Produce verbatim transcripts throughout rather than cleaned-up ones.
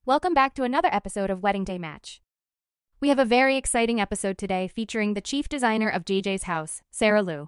Welcome back to another episode of Wedding Day Match. We have a very exciting episode today featuring the chief designer of J J's house, Sarah Liu.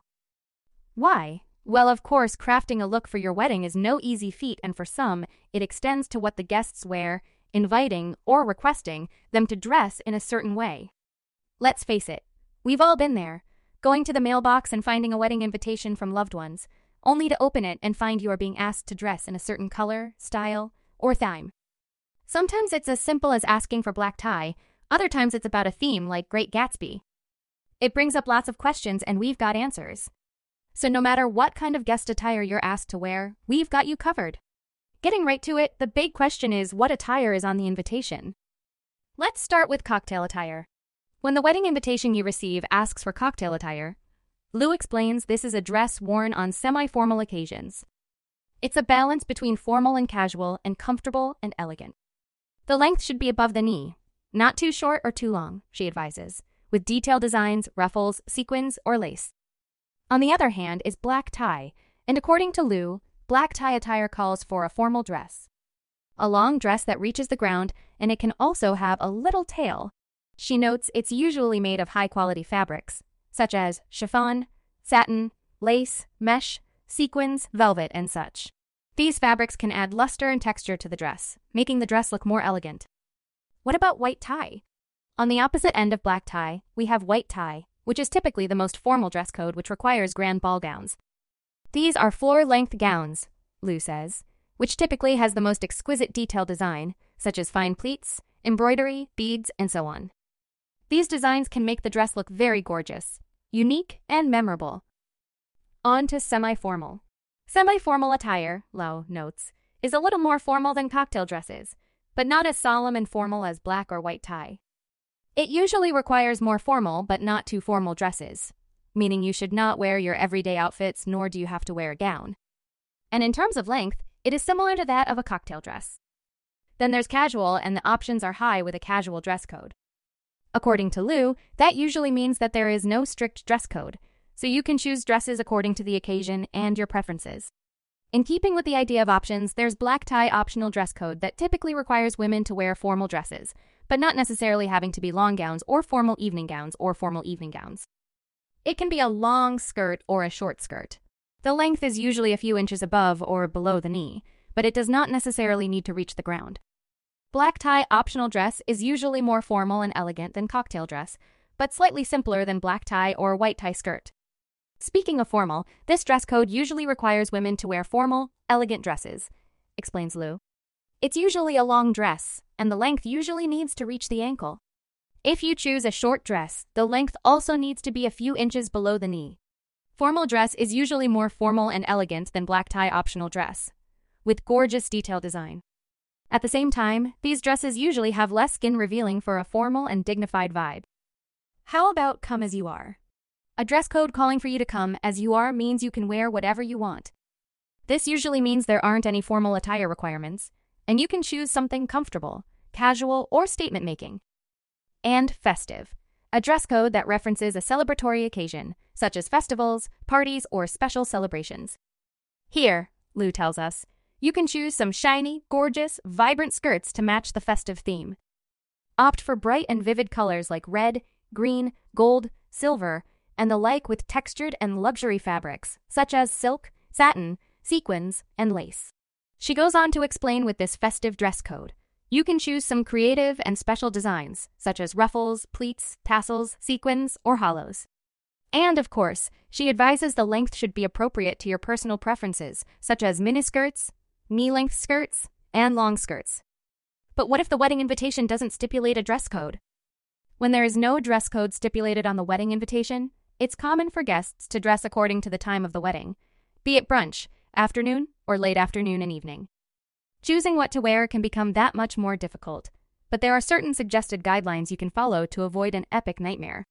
Why? Well, of course, crafting a look for your wedding is no easy feat, and for some, it extends to what the guests wear, inviting or requesting them to dress in a certain way. Let's face it, we've all been there, going to the mailbox and finding a wedding invitation from loved ones, only to open it and find you are being asked to dress in a certain color, style, or theme. Sometimes it's as simple as asking for black tie, other times it's about a theme like Great Gatsby. It brings up lots of questions and we've got answers. So no matter what kind of guest attire you're asked to wear, we've got you covered. Getting right to it, the big question is what attire is on the invitation? Let's start with cocktail attire. When the wedding invitation you receive asks for cocktail attire, Liu explains this is a dress worn on semi-formal occasions. It's a balance between formal and casual and comfortable and elegant. The length should be above the knee, not too short or too long, she advises, with detailed designs, ruffles, sequins, or lace. On the other hand is black tie, and according to Liu, black tie attire calls for a formal dress. A long dress that reaches the ground, and it can also have a little tail. She notes it's usually made of high-quality fabrics, such as chiffon, satin, lace, mesh, sequins, velvet, and such. These fabrics can add luster and texture to the dress, making the dress look more elegant. What about white tie? On the opposite end of black tie, we have white tie, which is typically the most formal dress code, which requires grand ball gowns. These are floor-length gowns, Liu says, which typically has the most exquisite detail design, such as fine pleats, embroidery, beads, and so on. These designs can make the dress look very gorgeous, unique, and memorable. On to semi-formal. Semi-formal attire, Liu notes, is a little more formal than cocktail dresses, but not as solemn and formal as black or white tie. It usually requires more formal but not too formal dresses, meaning you should not wear your everyday outfits nor do you have to wear a gown. And in terms of length, it is similar to that of a cocktail dress. Then there's casual, and the options are high with a casual dress code. According to Liu, that usually means that there is no strict dress code, so you can choose dresses according to the occasion and your preferences. In keeping with the idea of options, there's black tie optional dress code that typically requires women to wear formal dresses, but not necessarily having to be long gowns or formal evening gowns or formal evening gowns. It can be a long skirt or a short skirt. The length is usually a few inches above or below the knee, but it does not necessarily need to reach the ground. Black tie optional dress is usually more formal and elegant than cocktail dress, but slightly simpler than black tie or white tie skirt. Speaking of formal, this dress code usually requires women to wear formal, elegant dresses, explains Liu. It's usually a long dress, and the length usually needs to reach the ankle. If you choose a short dress, the length also needs to be a few inches below the knee. Formal dress is usually more formal and elegant than black tie optional dress, with gorgeous detail design. At the same time, these dresses usually have less skin revealing for a formal and dignified vibe. How about come as you are? A dress code calling for you to come as you are means you can wear whatever you want. This usually means there aren't any formal attire requirements, and you can choose something comfortable, casual, or statement-making. And festive, a dress code that references a celebratory occasion, such as festivals, parties, or special celebrations. Here, Liu tells us, you can choose some shiny, gorgeous, vibrant skirts to match the festive theme. Opt for bright and vivid colors like red, green, gold, silver, and the like with textured and luxury fabrics, such as silk, satin, sequins, and lace. She goes on to explain with this festive dress code, you can choose some creative and special designs, such as ruffles, pleats, tassels, sequins, or hollows. And, of course, she advises the length should be appropriate to your personal preferences, such as miniskirts, knee-length skirts, and long skirts. But what if the wedding invitation doesn't stipulate a dress code? When there is no dress code stipulated on the wedding invitation, it's common for guests to dress according to the time of the wedding, be it brunch, afternoon, or late afternoon and evening. Choosing what to wear can become that much more difficult, but there are certain suggested guidelines you can follow to avoid an epic nightmare.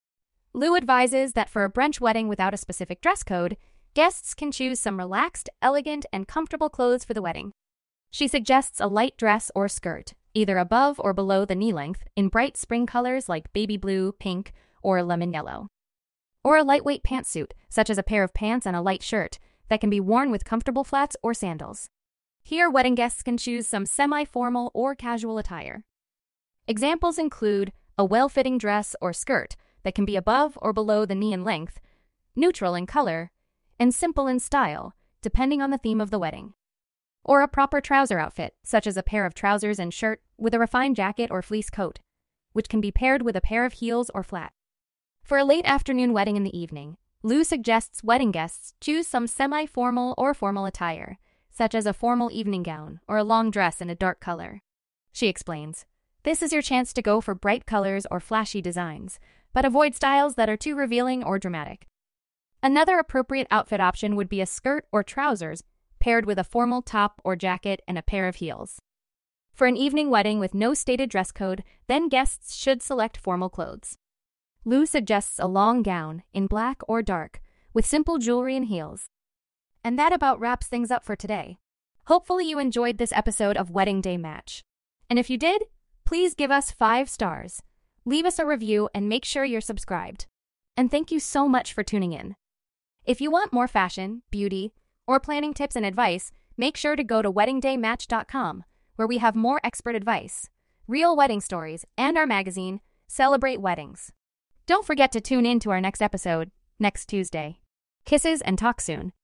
Liu advises that for a brunch wedding without a specific dress code, guests can choose some relaxed, elegant, and comfortable clothes for the wedding. She suggests a light dress or skirt, either above or below the knee length, in bright spring colors like baby blue, pink, or lemon yellow. Or a lightweight pantsuit, such as a pair of pants and a light shirt, that can be worn with comfortable flats or sandals. Here, wedding guests can choose some semi-formal or casual attire. Examples include a well-fitting dress or skirt that can be above or below the knee in length, neutral in color, and simple in style, depending on the theme of the wedding. Or a proper trouser outfit, such as a pair of trousers and shirt with a refined jacket or fleece coat, which can be paired with a pair of heels or flat. For a late afternoon wedding in the evening, Lou suggests wedding guests choose some semi-formal or formal attire, such as a formal evening gown or a long dress in a dark color. She explains, "This is your chance to go for bright colors or flashy designs, but avoid styles that are too revealing or dramatic." Another appropriate outfit option would be a skirt or trousers paired with a formal top or jacket and a pair of heels. For an evening wedding with no stated dress code, then guests should select formal clothes. Lou suggests a long gown in black or dark with simple jewelry and heels. And that about wraps things up for today. Hopefully you enjoyed this episode of Wedding Day Match. And if you did, please give us five stars. Leave us a review and make sure you're subscribed. And thank you so much for tuning in. If you want more fashion, beauty, or planning tips and advice, make sure to go to wedding day match dot com, where we have more expert advice, real wedding stories, and our magazine, Celebrate Weddings. Don't forget to tune in to our next episode, next Tuesday. Kisses and talk soon.